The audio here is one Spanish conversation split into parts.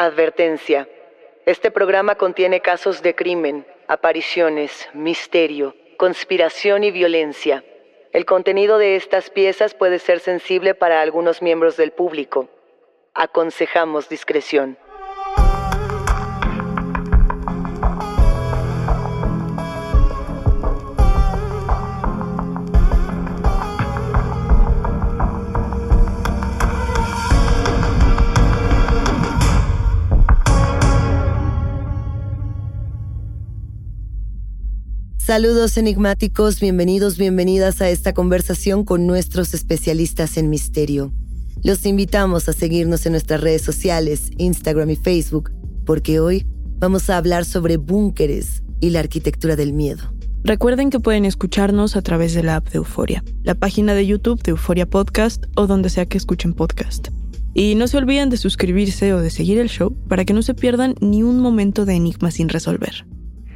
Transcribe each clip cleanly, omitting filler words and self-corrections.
Advertencia. Este programa contiene casos de crimen, apariciones, misterio, conspiración y violencia. El contenido de estas piezas puede ser sensible para algunos miembros del público. Aconsejamos discreción. Saludos enigmáticos, bienvenidos, bienvenidas a esta conversación con nuestros especialistas en misterio. Los invitamos a seguirnos en nuestras redes sociales, Instagram y Facebook, porque hoy vamos a hablar sobre búnkeres y la arquitectura del miedo. Recuerden que pueden escucharnos a través de la app de Euforia, la página de YouTube de Euforia Podcast o donde sea que escuchen podcast. Y no se olviden de suscribirse o de seguir el show para que no se pierdan ni un momento de enigma sin resolver.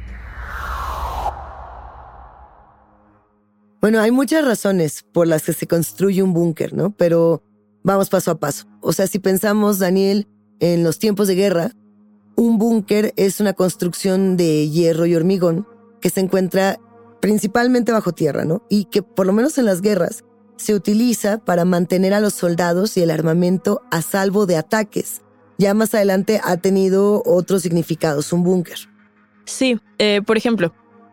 Bueno, hay muchas razones por las que se construye un búnker, ¿no? Pero vamos paso a paso. O sea, si pensamos, Daniel, en los tiempos de guerra, un búnker es una construcción de hierro y hormigón que se encuentra principalmente bajo tierra, ¿no? Y que por lo menos en las guerras se utiliza para mantener a los soldados y el armamento a salvo de ataques. Ya más adelante ha tenido otros significados, un búnker. Sí, por ejemplo,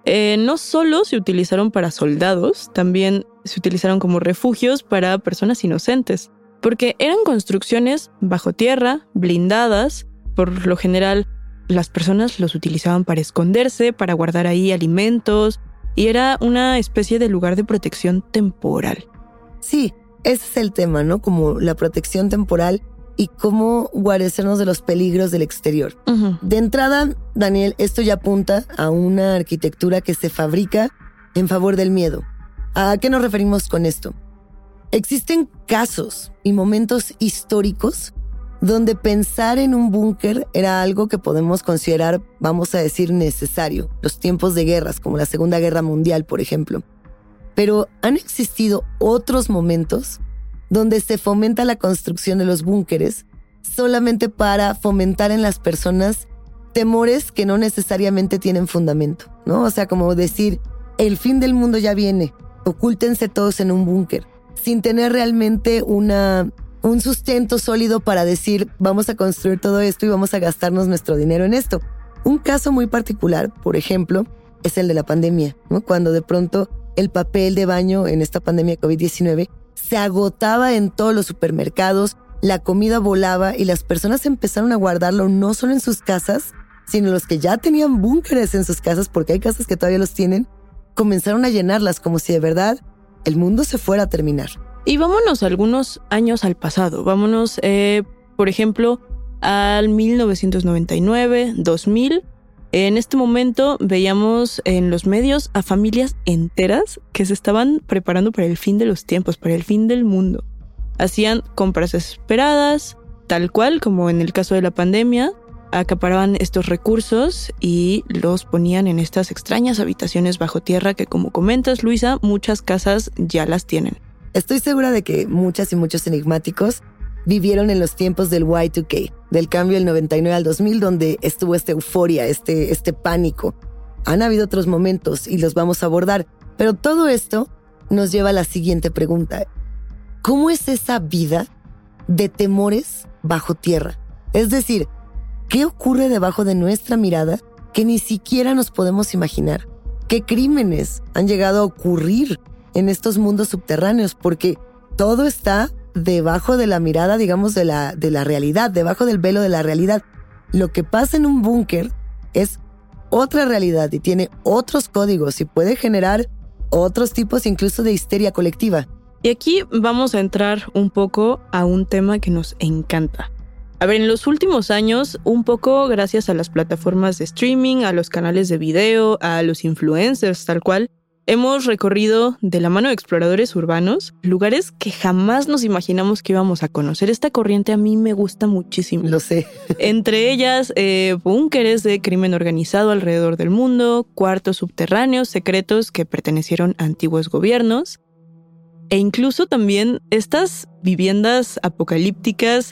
no solo se utilizaron para soldados, también se utilizaron como refugios para personas inocentes, porque eran construcciones bajo tierra, blindadas. Por lo general, las personas los utilizaban para esconderse, para guardar ahí alimentos, y era una especie de lugar de protección temporal. Sí, ese es el tema, ¿no? Como la protección temporal y cómo guarecernos de los peligros del exterior. Uh-huh. De entrada, Daniel, esto ya apunta a una arquitectura que se fabrica en favor del miedo. ¿A qué nos referimos con esto? Existen casos y momentos históricos donde pensar en un búnker era algo que podemos considerar, vamos a decir, necesario. Los tiempos de guerras, como la Segunda Guerra Mundial, por ejemplo. Pero han existido otros momentos donde se fomenta la construcción de los búnkeres solamente para fomentar en las personas temores que no necesariamente tienen fundamento, ¿no? O sea, como decir, el fin del mundo ya viene, ocúltense todos en un búnker, sin tener realmente un sustento sólido para decir, vamos a construir todo esto y vamos a gastarnos nuestro dinero en esto. Un caso muy particular, por ejemplo, es el de la pandemia, ¿no? Cuando de pronto el papel de baño en esta pandemia COVID-19 se agotaba en todos los supermercados, la comida volaba y las personas empezaron a guardarlo no solo en sus casas, sino los que ya tenían búnkeres en sus casas, porque hay casas que todavía los tienen, comenzaron a llenarlas como si de verdad el mundo se fuera a terminar. Y vámonos algunos años al pasado. Vámonos, por ejemplo, al 1999, 2000. En este momento veíamos en los medios a familias enteras que se estaban preparando para el fin de los tiempos, para el fin del mundo. Hacían compras desesperadas, tal cual como en el caso de la pandemia, acaparaban estos recursos y los ponían en estas extrañas habitaciones bajo tierra que, como comentas, Luisa, muchas casas ya las tienen. Estoy segura de que muchas y muchos enigmáticos vivieron en los tiempos del Y2K, del cambio del 99 al 2000, donde estuvo esta euforia, este pánico. Han habido otros momentos y los vamos a abordar, pero todo esto nos lleva a la siguiente pregunta. ¿Cómo es esa vida de temores bajo tierra? Es decir, ¿qué ocurre debajo de nuestra mirada que ni siquiera nos podemos imaginar? ¿Qué crímenes han llegado a ocurrir en estos mundos subterráneos? Porque todo está debajo de la mirada, digamos, de la realidad, debajo del velo de la realidad. Lo que pasa en un búnker es otra realidad y tiene otros códigos y puede generar otros tipos incluso de histeria colectiva. Y aquí vamos a entrar un poco a un tema que nos encanta. A ver, en los últimos años, un poco gracias a las plataformas de streaming, a los canales de video, a los influencers tal cual, hemos recorrido de la mano de exploradores urbanos lugares que jamás nos imaginamos que íbamos a conocer. Esta corriente a mí me gusta muchísimo. Lo sé. Entre ellas, búnkeres de crimen organizado alrededor del mundo, cuartos subterráneos secretos que pertenecieron a antiguos gobiernos, e incluso también estas viviendas apocalípticas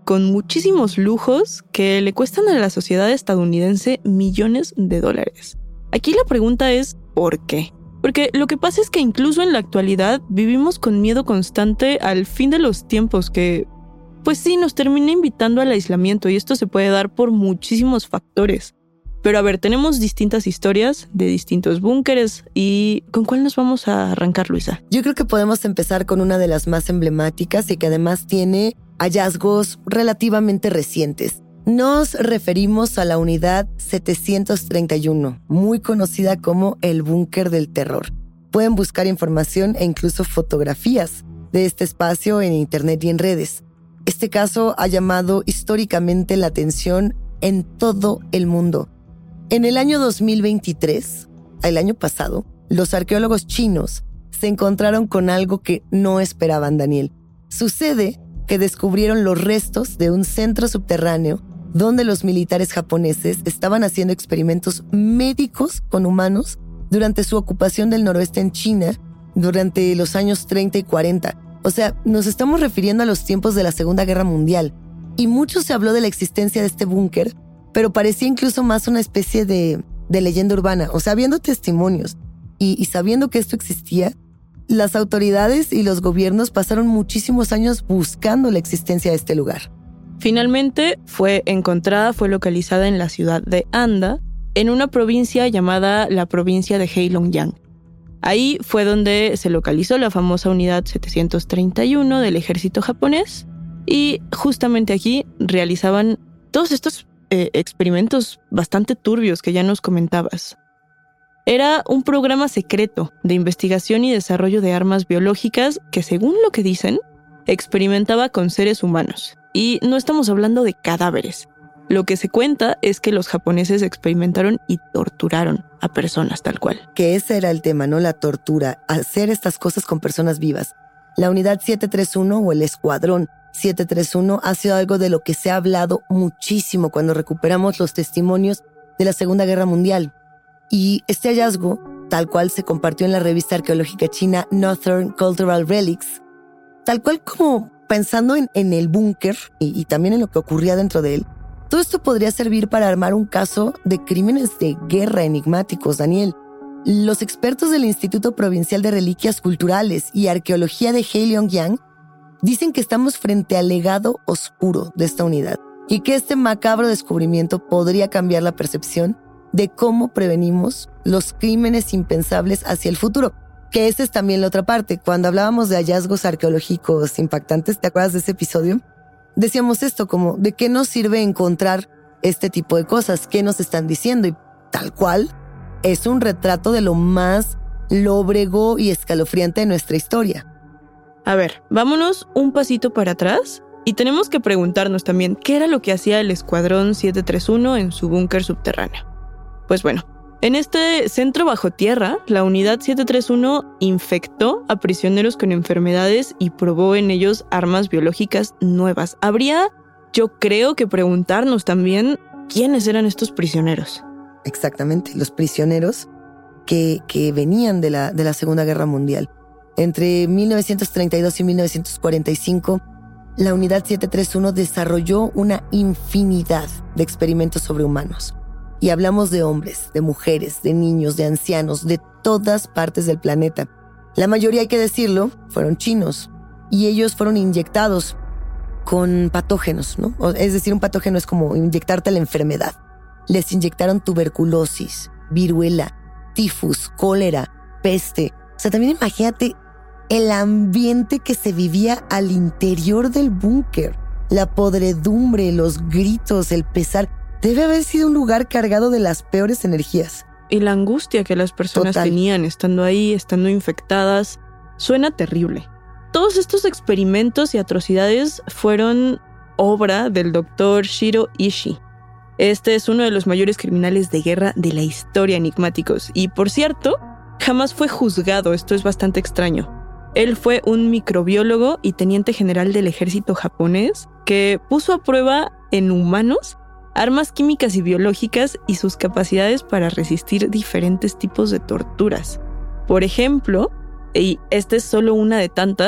con muchísimos lujos que le cuestan a la sociedad estadounidense millones de dólares. Aquí la pregunta es, ¿por qué? Porque lo que pasa es que incluso en la actualidad vivimos con miedo constante al fin de los tiempos que, pues sí, nos termina invitando al aislamiento, y esto se puede dar por muchísimos factores. Pero a ver, tenemos distintas historias de distintos búnkeres, y ¿con cuál nos vamos a arrancar, Luisa? Yo creo que podemos empezar con una de las más emblemáticas y que además tiene hallazgos relativamente recientes. Nos referimos a la unidad 731, muy conocida como el búnker del terror. Pueden buscar información e incluso fotografías de este espacio en internet y en redes. Este caso ha llamado históricamente la atención en todo el mundo. En el año 2023, el año pasado, los arqueólogos chinos se encontraron con algo que no esperaban, Daniel. Sucede que descubrieron los restos de un centro subterráneo donde los militares japoneses estaban haciendo experimentos médicos con humanos durante su ocupación del noroeste en China durante los años 30 y 40. O sea, nos estamos refiriendo a los tiempos de la Segunda Guerra Mundial. Y mucho se habló de la existencia de este búnker, pero parecía incluso más una especie de leyenda urbana. O sea, viendo testimonios y sabiendo que esto existía, las autoridades y los gobiernos pasaron muchísimos años buscando la existencia de este lugar. Finalmente fue localizada en la ciudad de Anda, en una provincia llamada la provincia de Heilongjiang. Ahí fue donde se localizó la famosa unidad 731 del ejército japonés, y justamente aquí realizaban todos estos experimentos bastante turbios que ya nos comentabas. Era un programa secreto de investigación y desarrollo de armas biológicas que, según lo que dicen, experimentaba con seres humanos. Y no estamos hablando de cadáveres. Lo que se cuenta es que los japoneses experimentaron y torturaron a personas tal cual. Que ese era el tema, ¿no? La tortura, hacer estas cosas con personas vivas. La unidad 731 o el escuadrón 731 ha sido algo de lo que se ha hablado muchísimo cuando recuperamos los testimonios de la Segunda Guerra Mundial. Y este hallazgo, tal cual se compartió en la revista arqueológica china Northern Cultural Relics, tal cual como pensando en el búnker y también en lo que ocurría dentro de él, todo esto podría servir para armar un caso de crímenes de guerra enigmáticos, Daniel. Los expertos del Instituto Provincial de Reliquias Culturales y Arqueología de Heilongjiang dicen que estamos frente al legado oscuro de esta unidad y que este macabro descubrimiento podría cambiar la percepción de cómo prevenimos los crímenes impensables hacia el futuro. Que esa es también la otra parte. Cuando hablábamos de hallazgos arqueológicos impactantes, ¿te acuerdas de ese episodio? Decíamos esto como, ¿de qué nos sirve encontrar este tipo de cosas? ¿Qué nos están diciendo? Y tal cual, es un retrato de lo más lóbrego y escalofriante de nuestra historia. A ver, vámonos un pasito para atrás y tenemos que preguntarnos también qué era lo que hacía el Escuadrón 731 en su búnker subterráneo. Pues bueno, en este centro bajo tierra, la unidad 731 infectó a prisioneros con enfermedades y probó en ellos armas biológicas nuevas. Habría, yo creo, que preguntarnos también quiénes eran estos prisioneros. Exactamente, los prisioneros que venían de la Segunda Guerra Mundial. Entre 1932 y 1945, la unidad 731 desarrolló una infinidad de experimentos sobre humanos. Y hablamos de hombres, de mujeres, de niños, de ancianos, de todas partes del planeta. La mayoría, hay que decirlo, fueron chinos. Y ellos fueron inyectados con patógenos, ¿no? Es decir, un patógeno es como inyectarte la enfermedad. Les inyectaron tuberculosis, viruela, tifus, cólera, peste. O sea, también imagínate el ambiente que se vivía al interior del búnker. La podredumbre, los gritos, el pesar. Debe haber sido un lugar cargado de las peores energías. Y la angustia que las personas tenían estando ahí, estando infectadas, suena terrible. Todos estos experimentos y atrocidades fueron obra del doctor Shiro Ishii. Este es uno de los mayores criminales de guerra de la historia, enigmáticos. Y por cierto, jamás fue juzgado. Esto es bastante extraño. Él fue un microbiólogo y teniente general del ejército japonés que puso a prueba en humanos armas químicas y biológicas y sus capacidades para resistir diferentes tipos de torturas. Por ejemplo, y esta es solo una de tantas,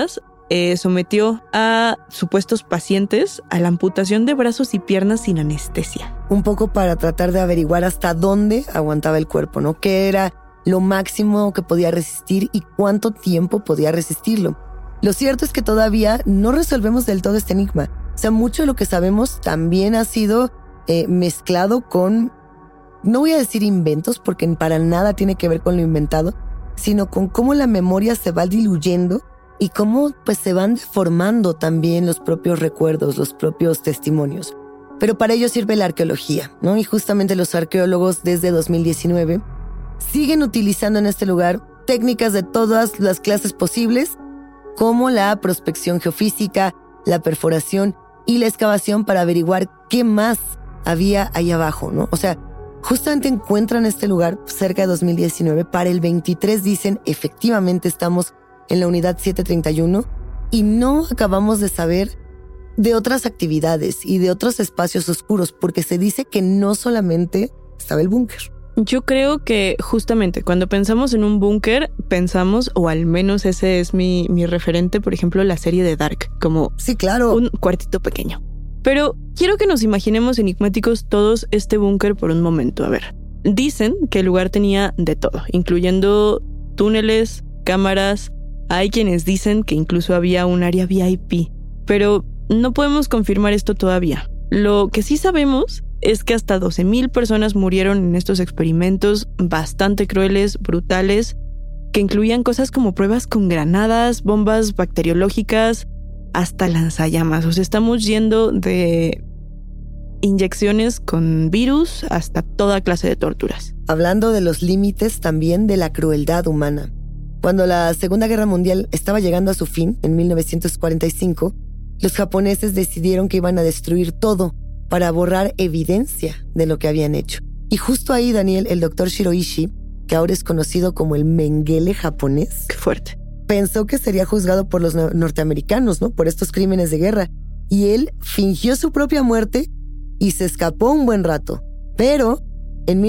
sometió a supuestos pacientes a la amputación de brazos y piernas sin anestesia. Un poco para tratar de averiguar hasta dónde aguantaba el cuerpo, ¿no? ¿Qué era lo máximo que podía resistir y cuánto tiempo podía resistirlo? Lo cierto es que todavía no resolvemos del todo este enigma. O sea, mucho de lo que sabemos también ha sido mezclado con, no voy a decir inventos, porque para nada tiene que ver con lo inventado, sino con cómo la memoria se va diluyendo y cómo pues se van deformando también los propios recuerdos, los propios testimonios. Pero para ello sirve la arqueología, ¿no? Y justamente los arqueólogos desde 2019 siguen utilizando en este lugar técnicas de todas las clases posibles, como la prospección geofísica, la perforación y la excavación para averiguar qué más había ahí abajo, ¿no? O sea, justamente encuentran este lugar cerca de 2019. Para el 23 dicen, efectivamente estamos en la unidad 731 y no acabamos de saber de otras actividades y de otros espacios oscuros, porque se dice que no solamente estaba el búnker. Yo creo que justamente cuando pensamos en un búnker, pensamos, o al menos ese es mi referente, por ejemplo, la serie de Dark, como sí, claro, un cuartito pequeño. Pero quiero que nos imaginemos enigmáticos todos este búnker por un momento. A ver, dicen que el lugar tenía de todo, incluyendo túneles, cámaras. Hay quienes dicen que incluso había un área VIP, pero no podemos confirmar esto todavía. Lo que sí sabemos es que hasta 12,000 personas murieron en estos experimentos bastante crueles, brutales, que incluían cosas como pruebas con granadas, bombas bacteriológicas, hasta lanzallamas. O sea, estamos yendo de inyecciones con virus hasta toda clase de torturas. Hablando de los límites también de la crueldad humana. Cuando la Segunda Guerra Mundial estaba llegando a su fin, en 1945, los japoneses decidieron que iban a destruir todo para borrar evidencia de lo que habían hecho. Y justo ahí, Daniel, el doctor Shiroishi, que ahora es conocido como el Mengele japonés, ¡qué fuerte!, pensó que sería juzgado por los norteamericanos, ¿no? Por estos crímenes de guerra. Y él fingió su propia muerte y se escapó un buen rato. Pero en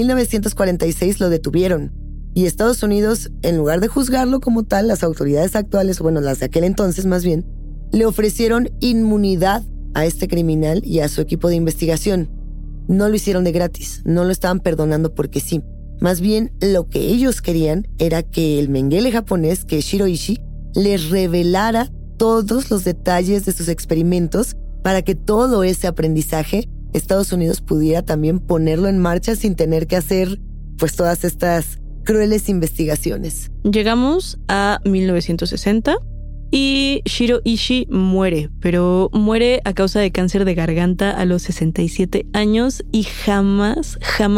1946 lo detuvieron. Y Estados Unidos, en lugar de juzgarlo como tal, las autoridades actuales, bueno, las de aquel entonces más bien, le ofrecieron inmunidad a este criminal y a su equipo de investigación. No lo hicieron de gratis, no lo estaban perdonando porque sí. Más bien, lo que ellos querían era que el Mengele japonés, que es Shiroishi, les revelara todos los detalles de sus experimentos para que todo ese aprendizaje Estados Unidos pudiera también ponerlo en marcha sin tener que hacer pues todas estas crueles investigaciones. Llegamos a 1960 y Shiroishi muere, pero muere a causa de cáncer de garganta a los 67 años y jamás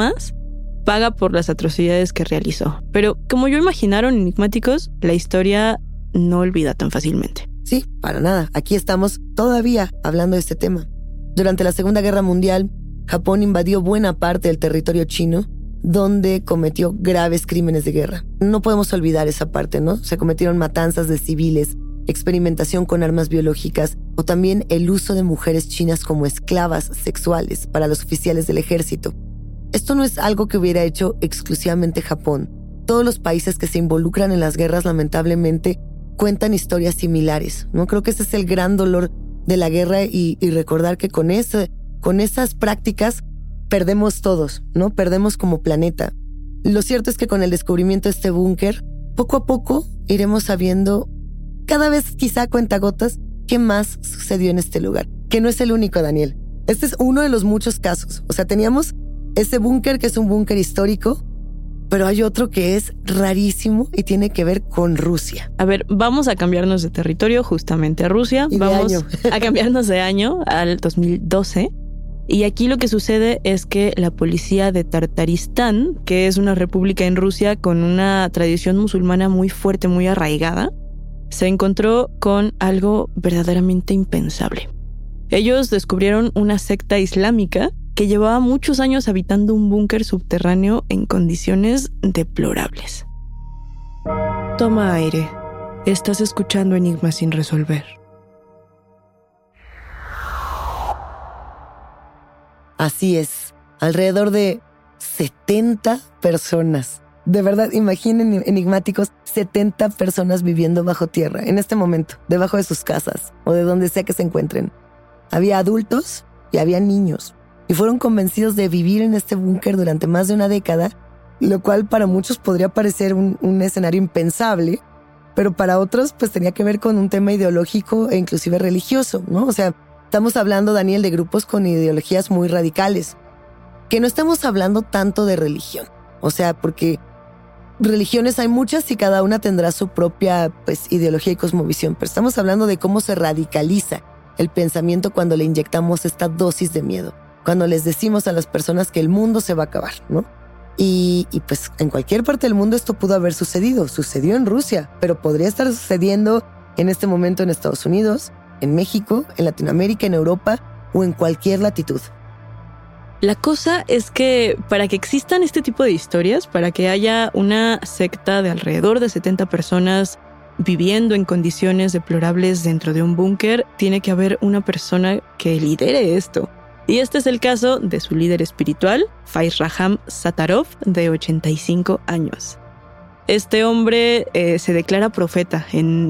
paga por las atrocidades que realizó. Pero como yo imaginaron, enigmáticos, la historia no olvida tan fácilmente. Sí, para nada. Aquí estamos todavía hablando de este tema. Durante la Segunda Guerra Mundial, Japón invadió buena parte del territorio chino, donde cometió graves crímenes de guerra. No podemos olvidar esa parte, ¿no? Se cometieron matanzas de civiles, experimentación con armas biológicas o también el uso de mujeres chinas como esclavas sexuales para los oficiales del ejército. Esto no es algo que hubiera hecho exclusivamente Japón. Todos los países que se involucran en las guerras, lamentablemente, cuentan historias similares, ¿no? Creo que ese es el gran dolor de la guerra y recordar que con esas prácticas perdemos todos, ¿no? Perdemos como planeta. Lo cierto es que con el descubrimiento de este búnker, poco a poco iremos sabiendo, cada vez quizá a cuentagotas, qué más sucedió en este lugar. Que no es el único, Daniel. Este es uno de los muchos casos. O sea, teníamos ese búnker que es un búnker histórico, pero hay otro que es rarísimo y tiene que ver con Rusia. A ver, vamos a cambiarnos de territorio justamente a Rusia. Y vamos de año. a cambiarnos de año al 2012. Y aquí lo que sucede es que la policía de Tartaristán, que es una república en Rusia con una tradición musulmana muy fuerte, muy arraigada, se encontró con algo verdaderamente impensable. Ellos descubrieron una secta islámica que llevaba muchos años habitando un búnker subterráneo en condiciones deplorables. Toma aire. Estás escuchando Enigmas sin resolver. Así es, alrededor de 70 personas De verdad, imaginen, enigmáticos, 70 personas viviendo bajo tierra en este momento, debajo de sus casas o de donde sea que se encuentren. Había adultos y había niños y fueron convencidos de vivir en este búnker durante más de una década, lo cual para muchos podría parecer un escenario impensable, pero para otros pues tenía que ver con un tema ideológico e inclusive religioso, ¿no? O sea, estamos hablando, Daniel, de grupos con ideologías muy radicales, que no estamos hablando tanto de religión, o sea, porque religiones hay muchas y cada una tendrá su propia pues, ideología y cosmovisión, pero estamos hablando de cómo se radicaliza el pensamiento cuando le inyectamos esta dosis de miedo, cuando les decimos a las personas que el mundo se va a acabar, ¿no? Y pues en cualquier parte del mundo esto pudo haber sucedido, sucedió en Rusia, pero podría estar sucediendo en este momento en Estados Unidos, en México, en Latinoamérica, en Europa o en cualquier latitud. La cosa es que para que existan este tipo de historias, para que haya una secta de alrededor de 70 personas viviendo en condiciones deplorables dentro de un búnker, tiene que haber una persona que lidere esto. Y este es el caso de su líder espiritual, Faizraham Sattarov, de 85 años. Este hombre se declara profeta en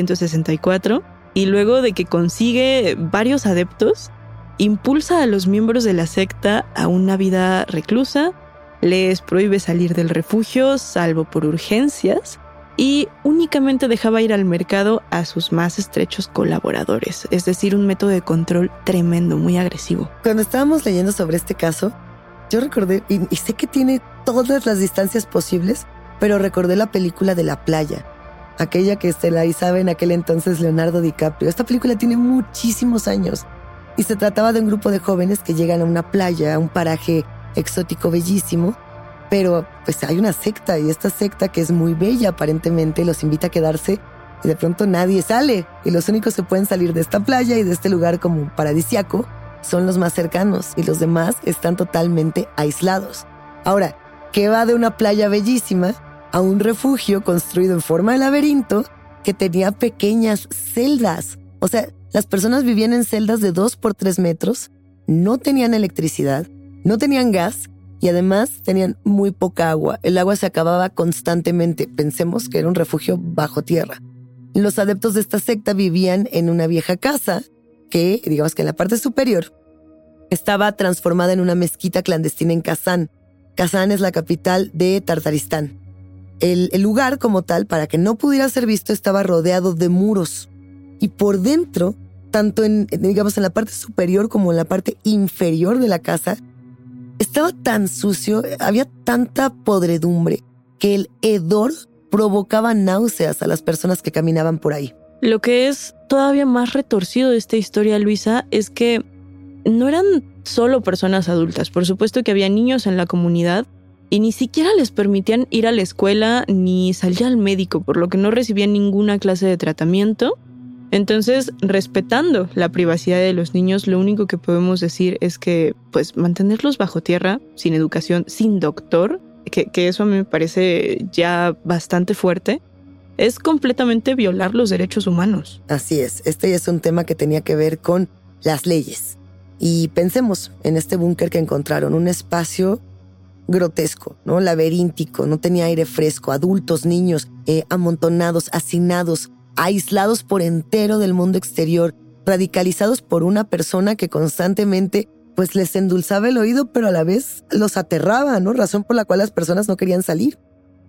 1964 y luego de que consigue varios adeptos, impulsa a los miembros de la secta a una vida reclusa, les prohíbe salir del refugio salvo por urgencias y únicamente dejaba ir al mercado a sus más estrechos colaboradores, es decir, un método de control tremendo, muy agresivo. Cuando estábamos leyendo sobre este caso, yo recordé, y sé que tiene todas las distancias posibles, pero recordé la película de La Playa, aquella que estelarizaba en aquel entonces Leonardo DiCaprio. Esta película tiene muchísimos años. Y se trataba de un grupo de jóvenes que llegan a una playa, a un paraje exótico bellísimo, pero pues hay una secta y esta secta, que es muy bella aparentemente, los invita a quedarse y de pronto nadie sale y los únicos que pueden salir de esta playa y de este lugar como paradisiaco son los más cercanos y los demás están totalmente aislados. Ahora, ¿qué va de una playa bellísima a un refugio construido en forma de laberinto que tenía pequeñas celdas? O sea, las personas vivían en celdas de 2 por 3 metros, no tenían electricidad, no tenían gas y además tenían muy poca agua. El agua se acababa constantemente. Pensemos que era un refugio bajo tierra. Los adeptos de esta secta vivían en una vieja casa que, digamos que en la parte superior, estaba transformada en una mezquita clandestina en Kazán. Kazán es la capital de Tartaristán. El lugar como tal, para que no pudiera ser visto, estaba rodeado de muros. Y por dentro, tanto en la parte superior como en la parte inferior de la casa, estaba tan sucio, había tanta podredumbre que el hedor provocaba náuseas a las personas que caminaban por ahí. Lo que es todavía más retorcido de esta historia, Luisa, es que no eran solo personas adultas. Por supuesto que había niños en la comunidad y ni siquiera les permitían ir a la escuela ni salir al médico, por lo que no recibían ninguna clase de tratamiento. Entonces, respetando la privacidad de los niños, lo único que podemos decir es que, pues, mantenerlos bajo tierra, sin educación, sin doctor, que eso a mí me parece ya bastante fuerte, es completamente violar los derechos humanos. Así es, este es un tema que tenía que ver con las leyes. Y pensemos en este búnker que encontraron, un espacio grotesco, ¿no? Laberíntico, no tenía aire fresco, adultos, niños, amontonados, hacinados, aislados por entero del mundo exterior, radicalizados por una persona que constantemente pues les endulzaba el oído, pero a la vez los aterraba, ¿no? Razón por la cual las personas no querían salir.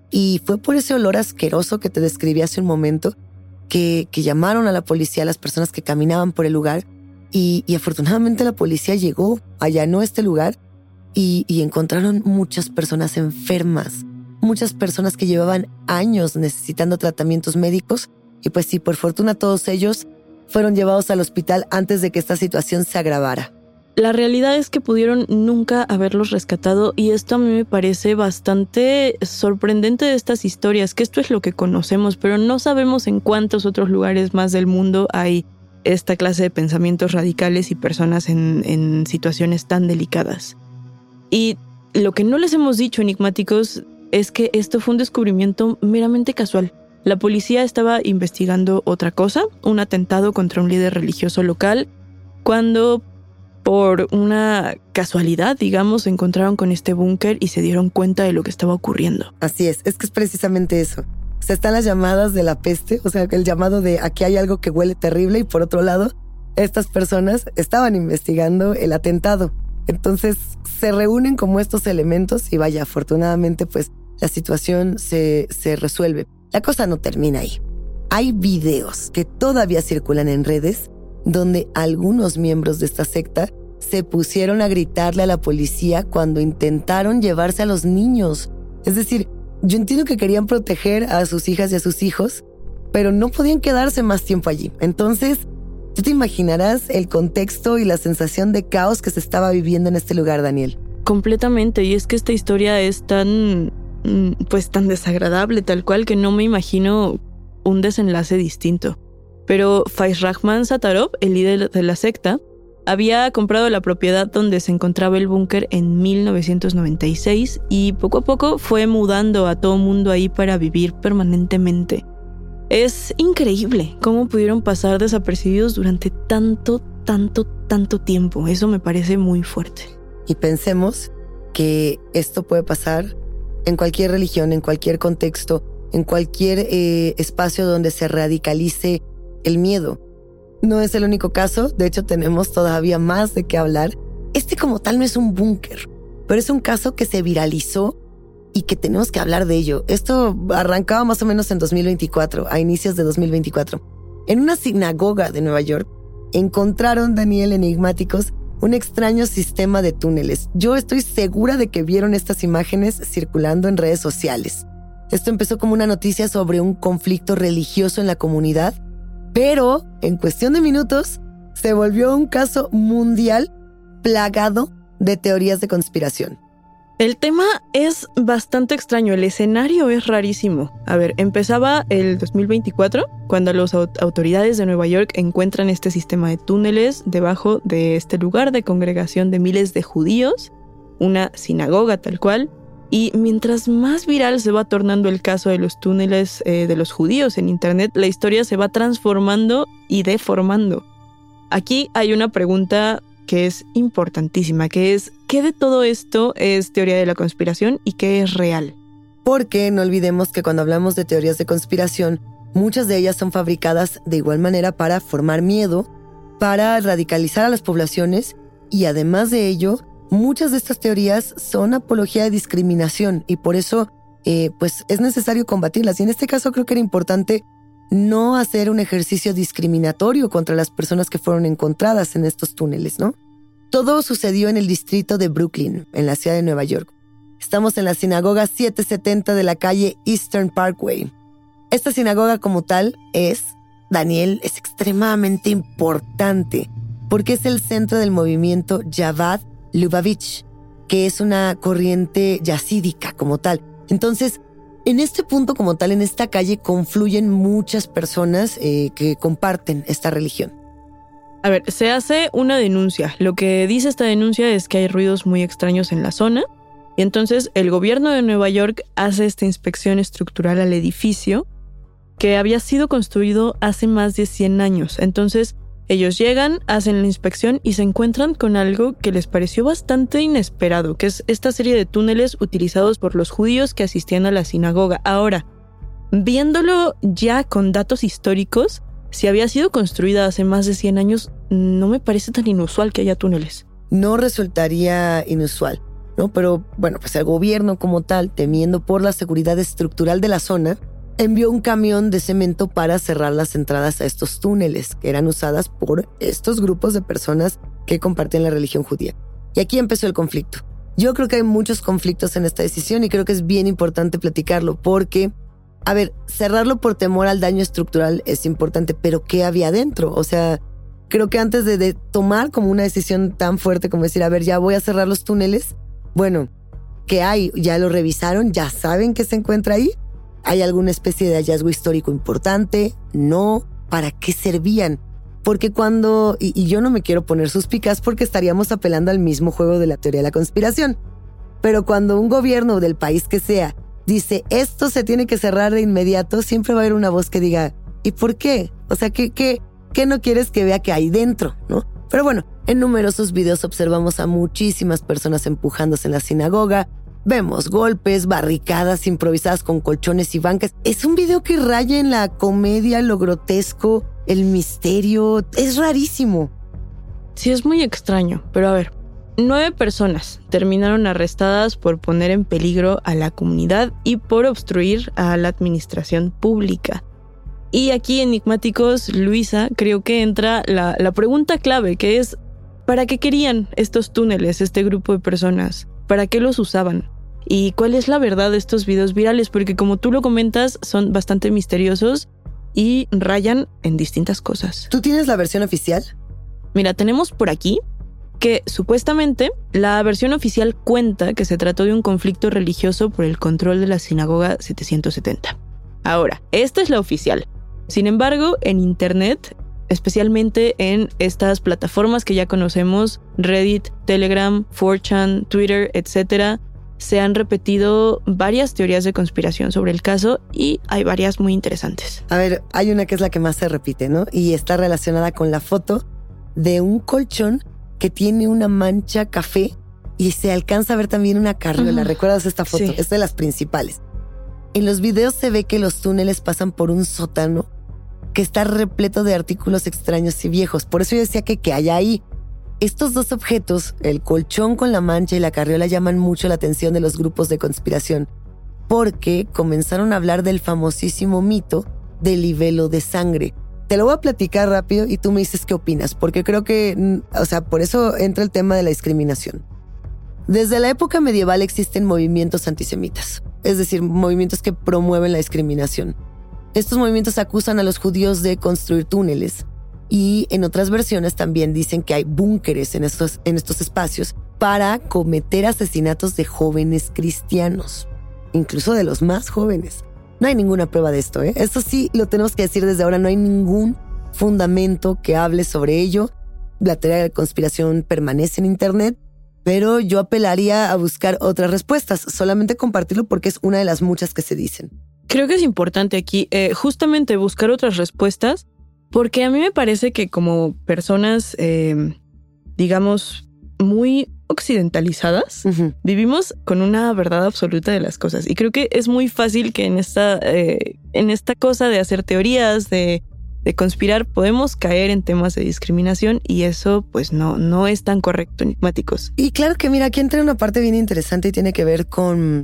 Y fue por ese olor asqueroso que te describí hace un momento que llamaron a la policía, a las personas que caminaban por el lugar, y afortunadamente la policía llegó, allanó este lugar y encontraron muchas personas enfermas, muchas personas que llevaban años necesitando tratamientos médicos. Y pues sí, por fortuna todos ellos fueron llevados al hospital antes de que esta situación se agravara. La realidad es que pudieron nunca haberlos rescatado y esto a mí me parece bastante sorprendente de estas historias, que esto es lo que conocemos, pero no sabemos en cuántos otros lugares más del mundo hay esta clase de pensamientos radicales y personas en situaciones tan delicadas. Y lo que no les hemos dicho, enigmáticos, es que esto fue un descubrimiento meramente casual. La policía estaba investigando otra cosa, un atentado contra un líder religioso local, cuando por una casualidad, digamos, se encontraron con este búnker y se dieron cuenta de lo que estaba ocurriendo. Así es que es precisamente eso. O sea, están las llamadas de la peste, o sea, el llamado de aquí hay algo que huele terrible, y por otro lado, estas personas estaban investigando el atentado. Entonces se reúnen como estos elementos y vaya, afortunadamente pues la situación se resuelve. La cosa no termina ahí. Hay videos que todavía circulan en redes donde algunos miembros de esta secta se pusieron a gritarle a la policía cuando intentaron llevarse a los niños. Es decir, yo entiendo que querían proteger a sus hijas y a sus hijos, pero no podían quedarse más tiempo allí. Entonces, tú te imaginarás el contexto y la sensación de caos que se estaba viviendo en este lugar, Daniel. Completamente, y es que esta historia es tan desagradable, tal cual, que no me imagino un desenlace distinto. Pero Faizrahman Satarov, el líder de la secta, había comprado la propiedad donde se encontraba el búnker en 1996 y poco a poco fue mudando a todo mundo ahí para vivir permanentemente. Es increíble cómo pudieron pasar desapercibidos durante tanto tiempo. Eso me parece muy fuerte. Y pensemos que esto puede pasar en cualquier religión, en cualquier contexto, en cualquier espacio donde se radicalice el miedo. No es el único caso, de hecho tenemos todavía más de qué hablar. Este como tal no es un búnker, pero es un caso que se viralizó y que tenemos que hablar de ello. Esto arrancaba más o menos en 2024, a inicios de 2024. En una sinagoga de Nueva York encontraron, Daniel, enigmáticos, un extraño sistema de túneles. Yo estoy segura de que vieron estas imágenes circulando en redes sociales. Esto empezó como una noticia sobre un conflicto religioso en la comunidad, pero en cuestión de minutos se volvió un caso mundial plagado de teorías de conspiración. El tema es bastante extraño, el escenario es rarísimo. A ver, empezaba el 2024 cuando las autoridades de Nueva York encuentran este sistema de túneles debajo de este lugar de congregación de miles de judíos, una sinagoga tal cual, y mientras más viral se va tornando el caso de los túneles de los judíos en internet, la historia se va transformando y deformando. Aquí hay una pregunta que es importantísima, que es ¿qué de todo esto es teoría de la conspiración y qué es real? Porque no olvidemos que cuando hablamos de teorías de conspiración, muchas de ellas son fabricadas de igual manera para formar miedo, para radicalizar a las poblaciones y además de ello, muchas de estas teorías son apología de discriminación y por eso pues es necesario combatirlas. Y en este caso creo que era importante no hacer un ejercicio discriminatorio contra las personas que fueron encontradas en estos túneles, ¿no? Todo sucedió en el distrito de Brooklyn, en la ciudad de Nueva York. Estamos en la sinagoga 770 de la calle Eastern Parkway. Esta sinagoga como tal Daniel, es extremadamente importante porque es el centro del movimiento Javad Lubavitch, que es una corriente yasídica como tal. Entonces, en este punto como tal, en esta calle, confluyen muchas personas que comparten esta religión. A ver, se hace una denuncia. Lo que dice esta denuncia es que hay ruidos muy extraños en la zona. Y entonces el gobierno de Nueva York hace esta inspección estructural al edificio que había sido construido hace más de 100 años. Entonces ellos llegan, hacen la inspección y se encuentran con algo que les pareció bastante inesperado, que es esta serie de túneles utilizados por los judíos que asistían a la sinagoga. Ahora, viéndolo ya con datos históricos, si había sido construida hace más de 100 años, no me parece tan inusual que haya túneles. No resultaría inusual, ¿no? Pero bueno, pues el gobierno como tal, temiendo por la seguridad estructural de la zona, envió un camión de cemento para cerrar las entradas a estos túneles que eran usadas por estos grupos de personas que compartían la religión judía. Y aquí empezó el conflicto. Yo creo que hay muchos conflictos en esta decisión y creo que es bien importante platicarlo porque, a ver, cerrarlo por temor al daño estructural es importante, pero ¿qué había adentro? O sea, creo que antes de tomar como una decisión tan fuerte como decir, a ver, ya voy a cerrar los túneles, bueno, ¿qué hay? ¿Ya lo revisaron? ¿Ya saben qué se encuentra ahí? ¿Hay alguna especie de hallazgo histórico importante? No. ¿Para qué servían? Porque cuando... Y yo no me quiero poner suspicaz porque estaríamos apelando al mismo juego de la teoría de la conspiración. Pero cuando un gobierno del país que sea dice esto se tiene que cerrar de inmediato, siempre va a haber una voz que diga ¿y por qué? O sea, ¿qué no quieres que vea que hay dentro? ¿No? Pero bueno, en numerosos videos observamos a muchísimas personas empujándose en la sinagoga. Vemos golpes, barricadas improvisadas con colchones y bancas. Es un video que raya en la comedia, lo grotesco, el misterio. Es rarísimo. Sí, es muy extraño, pero a ver, 9 personas terminaron arrestadas por poner en peligro a la comunidad y por obstruir a la administración pública. Y aquí, enigmáticos, Luisa, creo que entra la pregunta clave, que es ¿para qué querían estos túneles, este grupo de personas? ¿Para qué los usaban? ¿Y cuál es la verdad de estos videos virales? Porque como tú lo comentas, son bastante misteriosos y rayan en distintas cosas. ¿Tú tienes la versión oficial? Mira, tenemos por aquí que supuestamente la versión oficial cuenta que se trató de un conflicto religioso por el control de la sinagoga 770. Ahora, esta es la oficial. Sin embargo, en internet, especialmente en estas plataformas que ya conocemos, Reddit, Telegram, 4chan, Twitter, etc., se han repetido varias teorías de conspiración sobre el caso y hay varias muy interesantes. A ver, hay una que es la que más se repite, ¿no? Y está relacionada con la foto de un colchón que tiene una mancha café y se alcanza a ver también una carriola. ¿Recuerdas esta foto? Sí. Es de las principales. En los videos se ve que los túneles pasan por un sótano que está repleto de artículos extraños y viejos. Por eso yo decía que hay ahí. Estos dos objetos, el colchón con la mancha y la carriola, llaman mucho la atención de los grupos de conspiración porque comenzaron a hablar del famosísimo mito del libelo de sangre. Te lo voy a platicar rápido y tú me dices qué opinas, porque creo que, por eso entra el tema de la discriminación. Desde la época medieval existen movimientos antisemitas, es decir, movimientos que promueven la discriminación. Estos movimientos acusan a los judíos de construir túneles y en otras versiones también dicen que hay búnkeres en estos espacios para cometer asesinatos de jóvenes cristianos, incluso de los más jóvenes. No hay ninguna prueba de esto, ¿eh? Esto sí lo tenemos que decir desde ahora, no hay ningún fundamento que hable sobre ello. La teoría de conspiración permanece en internet, pero yo apelaría a buscar otras respuestas, solamente compartirlo porque es una de las muchas que se dicen. Creo que es importante aquí justamente buscar otras respuestas, porque a mí me parece que como personas, digamos, muy occidentalizadas, vivimos con una verdad absoluta de las cosas. Y creo que es muy fácil que en esta cosa de hacer teorías, de conspirar, podemos caer en temas de discriminación y eso pues no es tan correcto, enigmáticos. Y claro que mira, aquí entra una parte bien interesante y tiene que ver con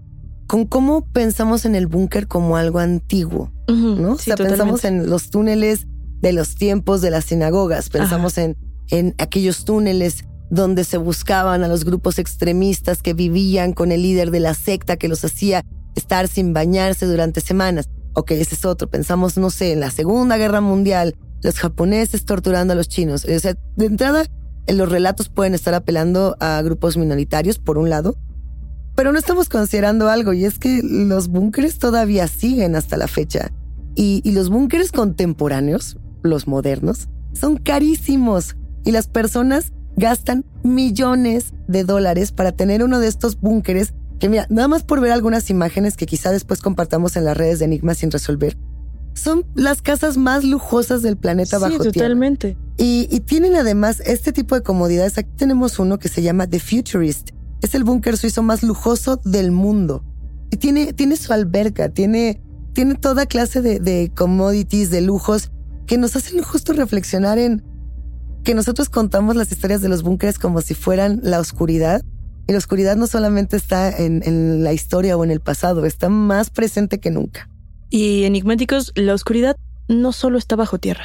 cómo pensamos en el búnker como algo antiguo, ¿no? Sí, pensamos en los túneles de los tiempos de las sinagogas, pensamos en aquellos túneles donde se buscaban a los grupos extremistas que vivían con el líder de la secta que los hacía estar sin bañarse durante semanas. Ok, ese es otro. Pensamos, no sé, en la Segunda Guerra Mundial, los japoneses torturando a los chinos. O sea, de entrada, los relatos pueden estar apelando a grupos minoritarios, por un lado, pero no estamos considerando algo, y es que los búnkeres todavía siguen hasta la fecha. Y los búnkeres contemporáneos, los modernos, son carísimos. Y las personas gastan millones de dólares para tener uno de estos búnkeres que, mira, nada más por ver algunas imágenes que quizá después compartamos en las redes de Enigma sin resolver, son las casas más lujosas del planeta bajo tierra. Sí, totalmente. Y tienen además este tipo de comodidades. Aquí tenemos uno que se llama The Futurist. Es el búnker suizo más lujoso del mundo. Y tiene su alberca, tiene toda clase de commodities, de lujos, que nos hacen justo reflexionar en que nosotros contamos las historias de los búnkeres como si fueran la oscuridad. Y la oscuridad no solamente está en la historia o en el pasado, está más presente que nunca. Y enigmáticos, la oscuridad no solo está bajo tierra.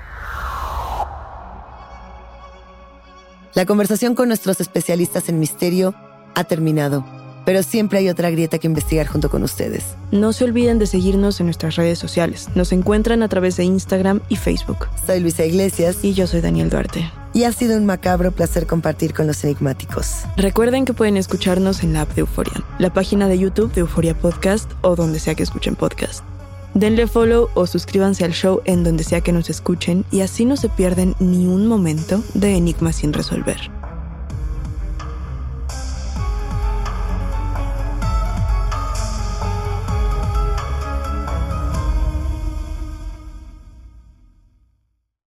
La conversación con nuestros especialistas en misterio ha terminado, pero siempre hay otra grieta que investigar junto con ustedes. No se olviden de seguirnos en nuestras redes sociales. Nos encuentran a través de Instagram y Facebook. Soy Luisa Iglesias. Y yo soy Daniel Duarte. Y ha sido un macabro placer compartir con los enigmáticos. Recuerden que pueden escucharnos en la app de Euforia, la página de YouTube de Euforia Podcast o donde sea que escuchen podcast. Denle follow o suscríbanse al show en donde sea que nos escuchen y así no se pierden ni un momento de Enigma sin resolver.